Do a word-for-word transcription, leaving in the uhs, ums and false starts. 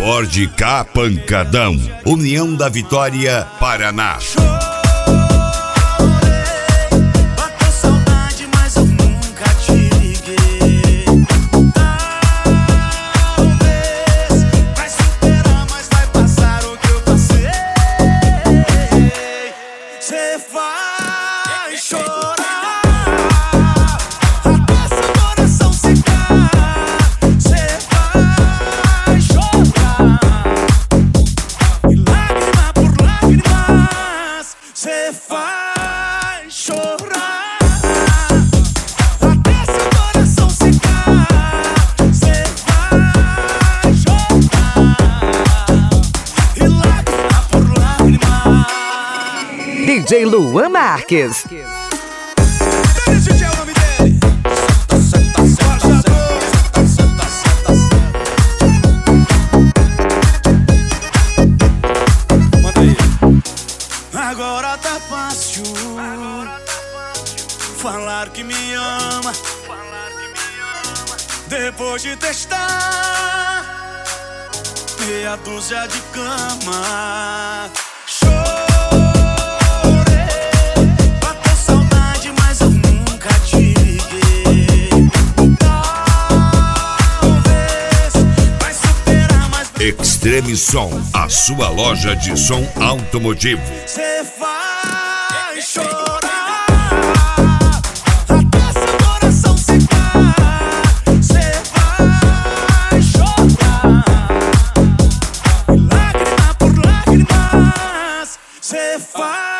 Ford Ka Pancadão, União da Vitória, Paraná. Cê faz chorar, até seu coração secar. Cê faz chorar, e lágrima por lágrima. D J Luan Marques. Esse é o nome dele. Senta, senta, senta, senta, senta, senta. Manda aí. Agora tá fácil, falar que me ama, depois de testar meia dúzia de cama. Chorei, bateu saudade, mas eu nunca te liguei. Talvez vai superar, mas Extreme Som, a sua loja de som automotivo. cê faz chorar, até seu coração secar. Cê vai chorar, e lágrima por lágrimas. Cê faz